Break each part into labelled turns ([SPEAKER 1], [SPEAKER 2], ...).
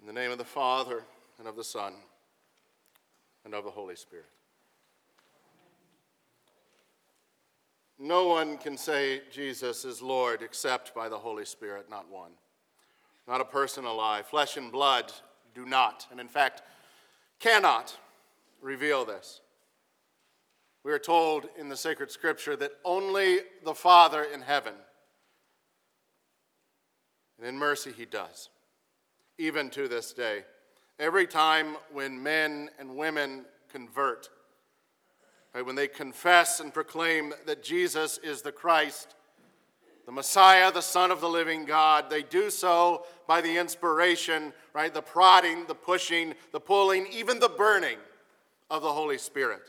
[SPEAKER 1] In the name of the Father, and of the Son, and of the Holy Spirit. No one can say Jesus is Lord except by the Holy Spirit, not one. Not a person alive. Flesh and blood do not, and in fact, cannot reveal this. We are told in the sacred scripture that only the Father in heaven, and in mercy he does, even to this day. Every time when men and women convert, right, when they confess and proclaim that Jesus is the Christ, the Messiah, the Son of the living God, they do so by the inspiration, right, the prodding, the pushing, the pulling, even the burning of the Holy Spirit.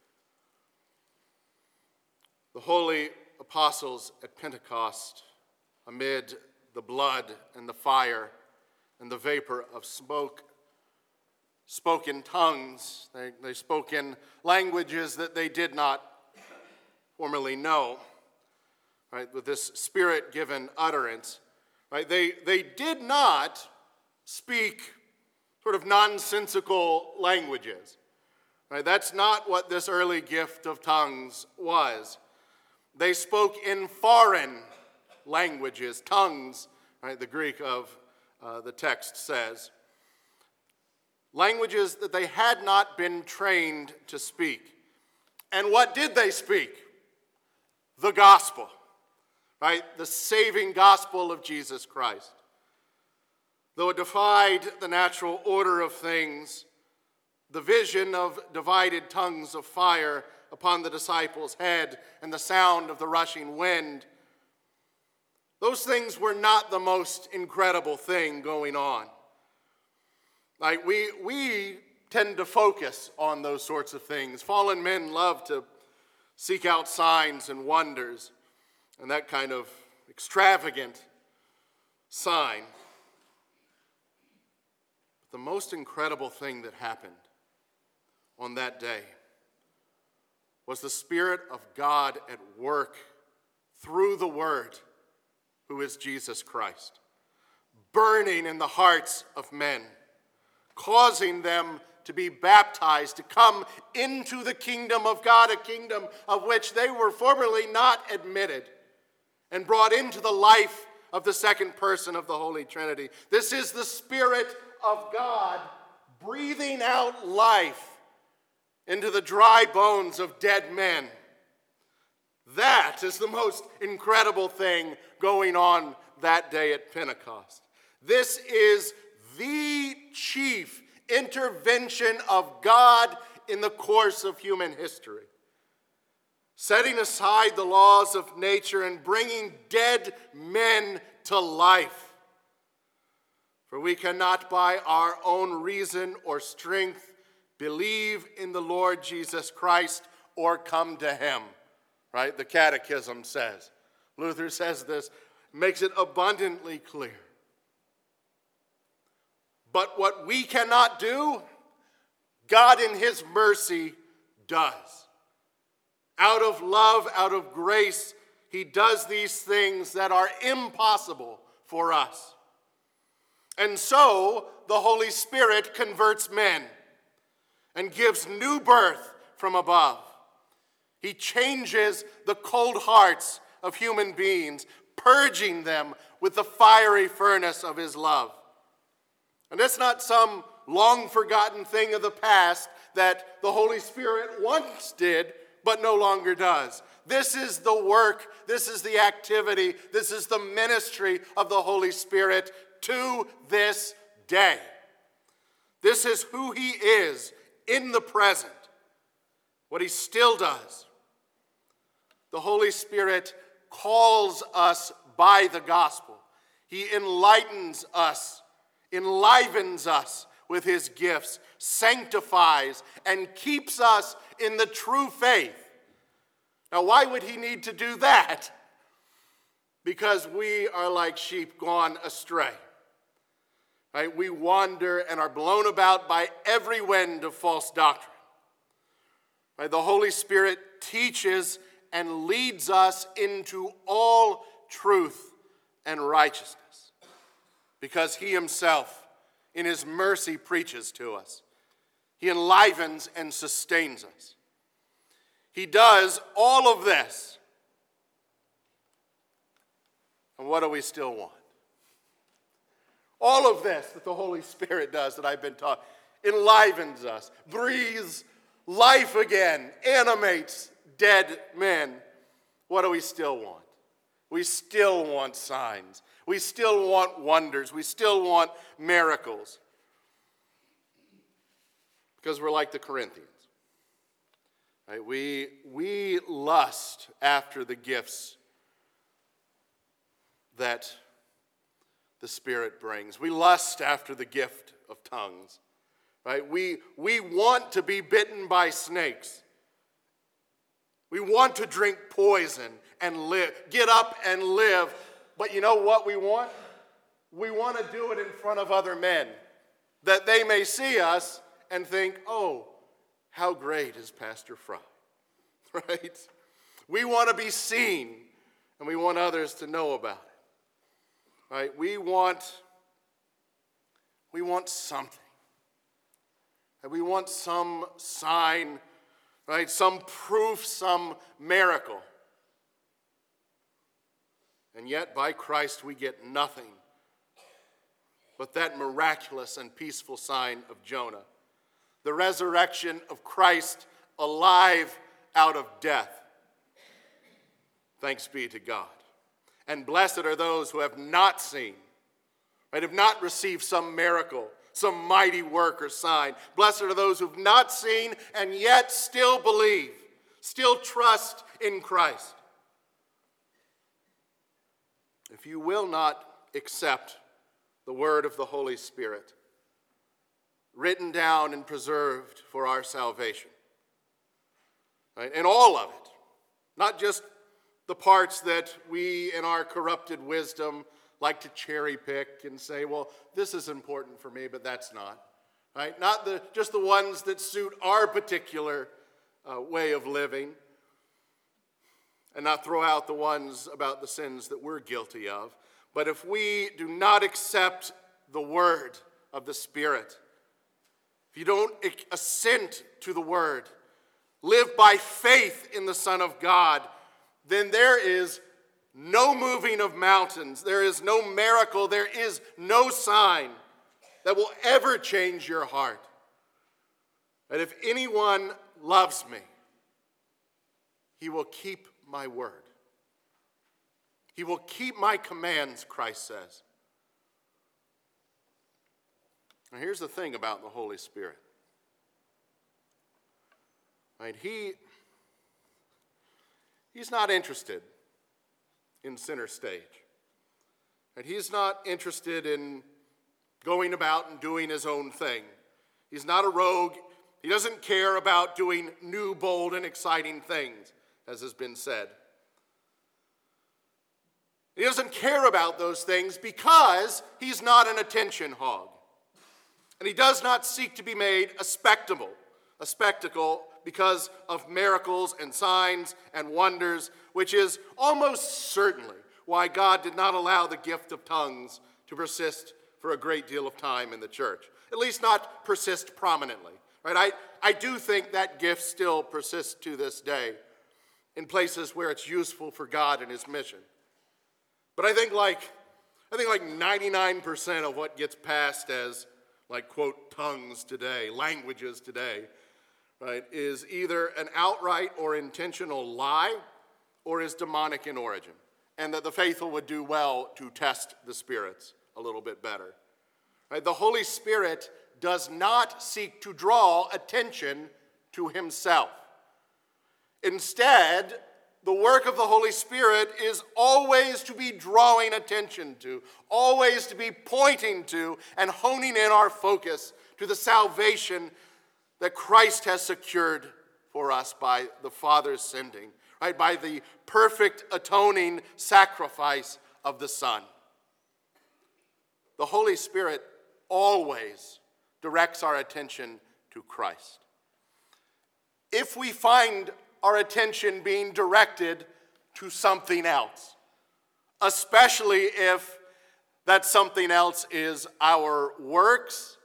[SPEAKER 1] The holy apostles at Pentecost, amid the blood and the fire and the vapor of smoke, spoke in tongues. They spoke in languages that they did not formerly know, right, with this Spirit-given utterance. Right? They did not speak sort of nonsensical languages. Right? That's not what this early gift of tongues was. They spoke in foreign languages, tongues, right, the Greek of the text says. Languages that they had not been trained to speak. And what did they speak? The gospel, right? The saving gospel of Jesus Christ. Though it defied the natural order of things, the vision of divided tongues of fire upon the disciples' head and the sound of the rushing wind, those things were not the most incredible thing going on. Like we tend to focus on those sorts of things. Fallen men love to seek out signs and wonders and that kind of extravagant sign. But the most incredible thing that happened on that day was the Spirit of God at work through the Word, who is Jesus Christ, burning in the hearts of men, causing them to be baptized, to come into the kingdom of God, a kingdom of which they were formerly not admitted, and brought into the life of the second person of the Holy Trinity. This is the Spirit of God breathing out life into the dry bones of dead men. That is the most incredible thing going on that day at Pentecost. This is the chief intervention of God in the course of human history. Setting aside the laws of nature and bringing dead men to life. For we cannot by our own reason or strength believe in the Lord Jesus Christ or come to him. Right? The Catechism says. Luther says this, makes it abundantly clear. But what we cannot do, God in his mercy does. Out of love, out of grace, he does these things that are impossible for us. And so the Holy Spirit converts men and gives new birth from above. He changes the cold hearts of human beings, purging them with the fiery furnace of his love. And that's not some long-forgotten thing of the past that the Holy Spirit once did, but no longer does. This is the work, this is the activity, this is the ministry of the Holy Spirit to this day. This is who he is in the present, what he still does. The Holy Spirit calls us by the gospel. He enlightens us, enlivens us with his gifts, sanctifies, and keeps us in the true faith. Now, why would he need to do that? Because we are like sheep gone astray. Right? We wander and are blown about by every wind of false doctrine. Right? The Holy Spirit teaches and leads us into all truth and righteousness, because he himself in his mercy preaches to us. He enlivens and sustains us. He does all of this. And what do we still want? All of this that the Holy Spirit does that I've been taught enlivens us, breathes life again, animates dead men. What do we still want? We still want signs. We still want wonders. We still want miracles. Because we're like the Corinthians. Right? We lust after the gifts that the Spirit brings. We lust after the gift of tongues. Right? We want to be bitten by snakes. We want to drink poison and live, get up and live. But you know what we want? We want to do it in front of other men, that they may see us and think, oh, how great is Pastor Fry, right? We want to be seen, and we want others to know about it, right? We want something. And we want some sign, right? Some proof, some miracle. And yet, by Christ, we get nothing but that miraculous and peaceful sign of Jonah. The resurrection of Christ alive out of death. Thanks be to God. And blessed are those who have not seen, right, have not received some miracle, some mighty work or sign. Blessed are those who have not seen and yet still believe, still trust in Christ. If you will not accept the word of the Holy Spirit, written down and preserved for our salvation, right? And all of it, not just the parts that we in our corrupted wisdom like to cherry pick and say, well, this is important for me, but that's not, right? Not just the ones that suit our particular way of living, and not throw out the ones about the sins that we're guilty of. But if we do not accept the word of the Spirit, if you don't assent to the word, live by faith in the Son of God, then there is no moving of mountains, there is no miracle, there is no sign that will ever change your heart. And if anyone loves me, he will keep my word. He will keep my commands, Christ says. Now here's the thing about the Holy Spirit. Right? He's not interested in center stage. Right? He's not interested in going about and doing his own thing. He's not a rogue. He doesn't care about doing new, bold, and exciting things, as has been said. He doesn't care about those things because he's not an attention hog. And he does not seek to be made a spectacle because of miracles and signs and wonders, which is almost certainly why God did not allow the gift of tongues to persist for a great deal of time in the church. At least not persist prominently. Right? I do think that gift still persists to this day in places where it's useful for God and his mission. But I think like 99% of what gets passed as, like, quote, tongues today, languages today, right, is either an outright or intentional lie or is demonic in origin, and that the faithful would do well to test the spirits a little bit better. Right? The Holy Spirit does not seek to draw attention to himself. Instead, the work of the Holy Spirit is always to be drawing attention to, always to be pointing to and honing in our focus to the salvation that Christ has secured for us by the Father's sending, right? By the perfect atoning sacrifice of the Son. The Holy Spirit always directs our attention to Christ. If we find our attention being directed to something else, especially if that something else is our works,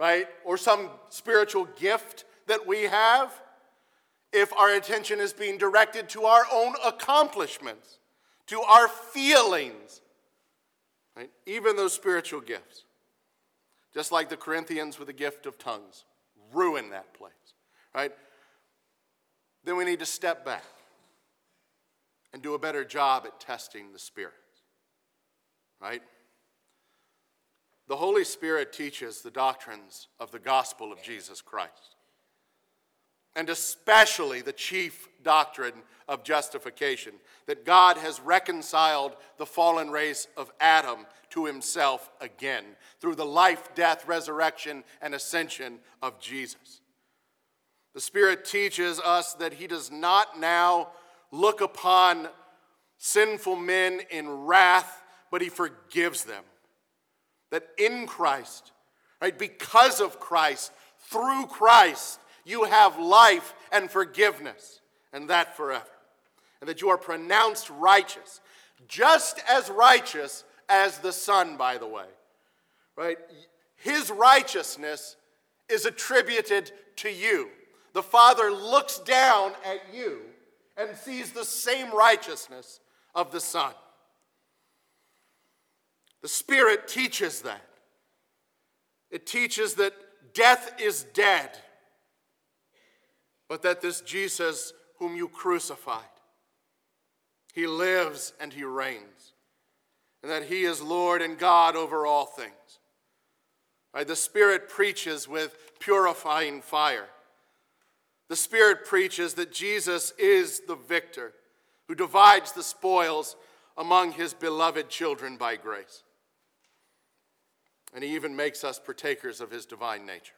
[SPEAKER 1] right? Or some spiritual gift that we have, if our attention is being directed to our own accomplishments, to our feelings, right? Even those spiritual gifts, just like the Corinthians with the gift of tongues, ruin that place, right? Then we need to step back and do a better job at testing the spirits, right? The Holy Spirit teaches the doctrines of the gospel of Jesus Christ, and especially the chief doctrine of justification, that God has reconciled the fallen race of Adam to himself again through the life, death, resurrection, and ascension of Jesus. The Spirit teaches us that he does not now look upon sinful men in wrath, but he forgives them. That in Christ, right, because of Christ, through Christ, you have life and forgiveness, and that forever. And that you are pronounced righteous, just as righteous as the Son, by the way. Right? His righteousness is attributed to you. The Father looks down at you and sees the same righteousness of the Son. The Spirit teaches that. It teaches that death is dead, but that this Jesus whom you crucified, he lives and he reigns, and that he is Lord and God over all things. Right? The Spirit preaches with purifying fire. The Spirit preaches that Jesus is the victor who divides the spoils among his beloved children by grace. And he even makes us partakers of his divine nature.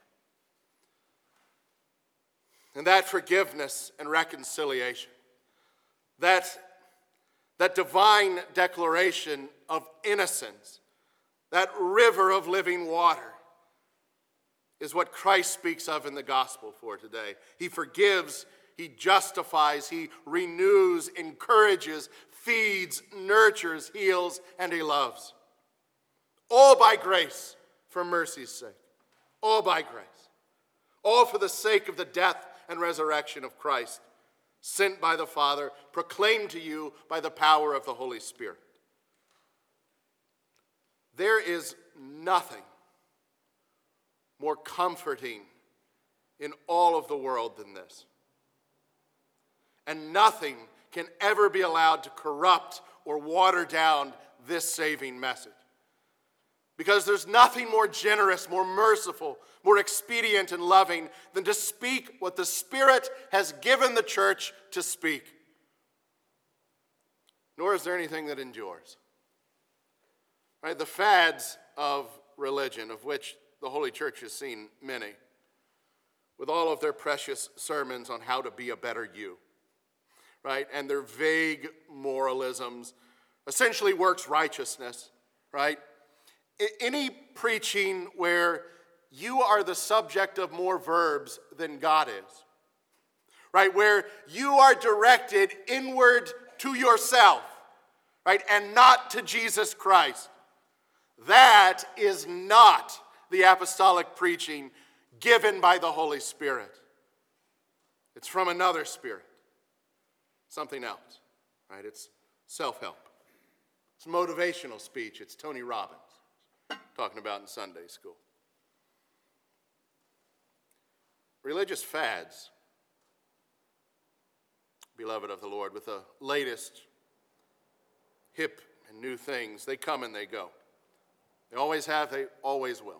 [SPEAKER 1] And that forgiveness and reconciliation, that divine declaration of innocence, that river of living water, is what Christ speaks of in the gospel for today. He forgives, he justifies, he renews, encourages, feeds, nurtures, heals, and he loves. All by grace, for mercy's sake. All by grace. All for the sake of the death and resurrection of Christ, sent by the Father, proclaimed to you by the power of the Holy Spirit. There is nothing more comforting in all of the world than this. And nothing can ever be allowed to corrupt or water down this saving message. Because there's nothing more generous, more merciful, more expedient and loving than to speak what the Spirit has given the church to speak. Nor is there anything that endures. Right? The fads of religion, of which the Holy Church has seen many, with all of their precious sermons on how to be a better you, right? And their vague moralisms, essentially works righteousness, right? Any preaching where you are the subject of more verbs than God is, right? Where you are directed inward to yourself, right? And not to Jesus Christ. That is not the apostolic preaching given by the Holy Spirit. It's from another spirit, something else, right? It's self-help. It's motivational speech. It's Tony Robbins talking about in Sunday school. Religious fads, beloved of the Lord, with the latest hip and new things, they come and they go. They always have, they always will.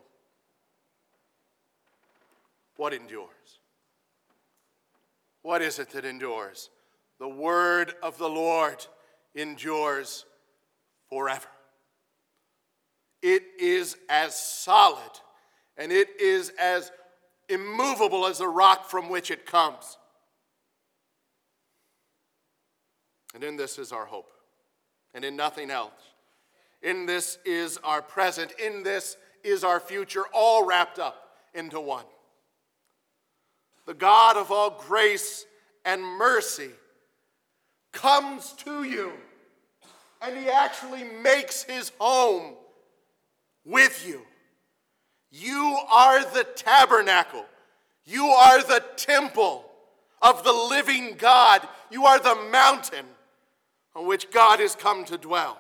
[SPEAKER 1] What endures? What is it that endures? The word of the Lord endures forever. It is as solid and it is as immovable as the rock from which it comes. And in this is our hope, and in nothing else. In this is our present, in this is our future, all wrapped up into one. The God of all grace and mercy comes to you, and he actually makes his home with you. You are the tabernacle. You are the temple of the living God. You are the mountain on which God has come to dwell.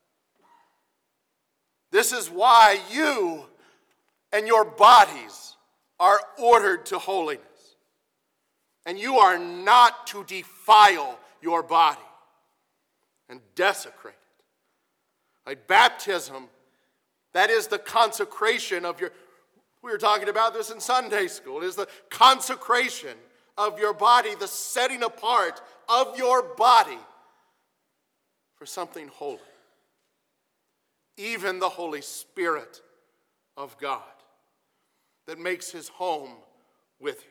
[SPEAKER 1] This is why you and your bodies are ordered to holiness. And you are not to defile your body and desecrate it. Like baptism, that is the consecration of your, we were talking about this in Sunday school, it is the consecration of your body, the setting apart of your body for something holy. Even the Holy Spirit of God that makes his home with you.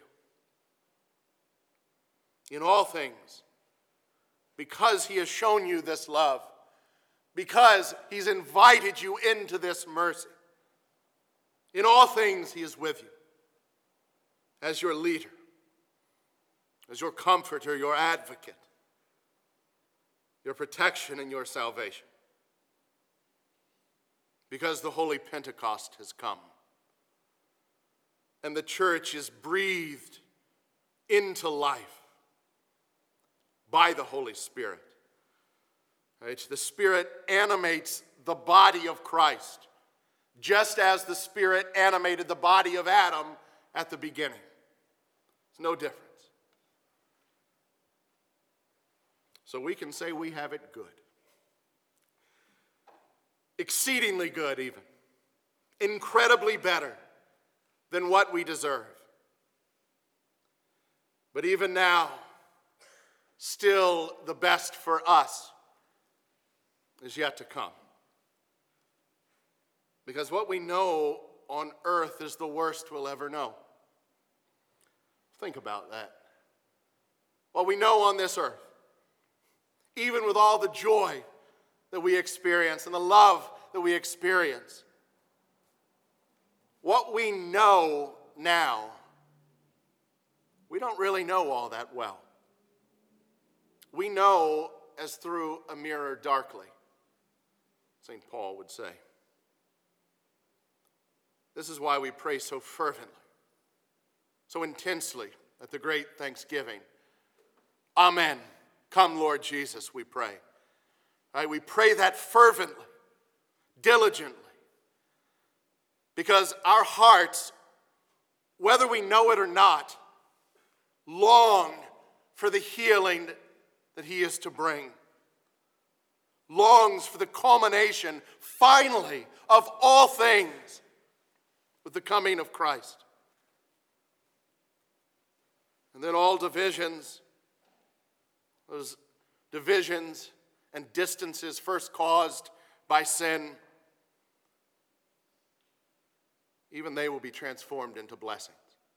[SPEAKER 1] In all things, because he has shown you this love, because he's invited you into this mercy, in all things he is with you as your leader, as your comforter, your advocate, your protection and your salvation. Because the Holy Pentecost has come and the church is breathed into life by the Holy Spirit. Right? The Spirit animates the body of Christ, just as the Spirit animated the body of Adam at the beginning. It's no difference. So we can say we have it good. Exceedingly good even. Incredibly better than what we deserve. But even now, still the best for us is yet to come. Because what we know on earth is the worst we'll ever know. Think about that. What we know on this earth, even with all the joy that we experience and the love that we experience, what we know now, we don't really know all that well. We know as through a mirror darkly, St. Paul would say. This is why we pray so fervently, so intensely at the great Thanksgiving. Amen. Come, Lord Jesus, we pray. Right, we pray that fervently, diligently, because our hearts, whether we know it or not, long for the healing that he is to bring. Longs for the culmination, finally, of all things with the coming of Christ. And then all divisions, those divisions and distances first caused by sin, even they will be transformed into blessings.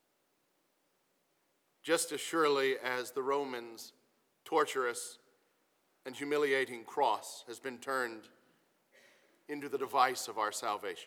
[SPEAKER 1] Just as surely as the Romans' torturous and humiliating cross has been turned into the device of our salvation.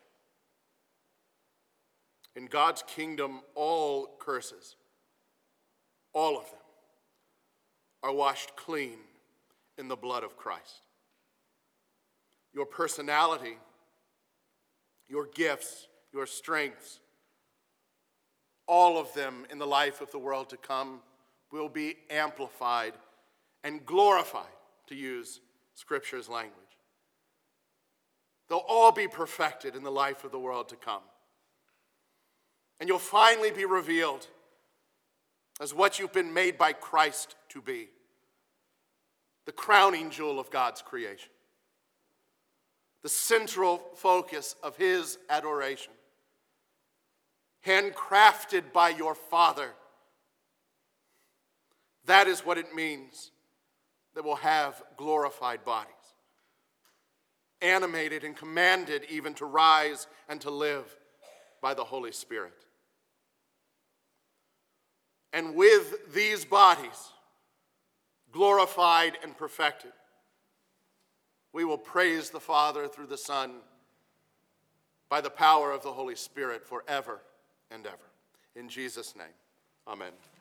[SPEAKER 1] In God's kingdom, all curses, all of them, are washed clean in the blood of Christ. Your personality, your gifts, your strengths, all of them in the life of the world to come will be amplified and glorified, to use Scripture's language. They'll all be perfected in the life of the world to come. And you'll finally be revealed as what you've been made by Christ to be. The crowning jewel of God's creation. The central focus of his adoration. Handcrafted by your Father. That is what it means that we'll have glorified bodies. Animated and commanded even to rise and to live by the Holy Spirit. And with these bodies, glorified and perfected, we will praise the Father through the Son by the power of the Holy Spirit forever and ever. In Jesus' name, amen.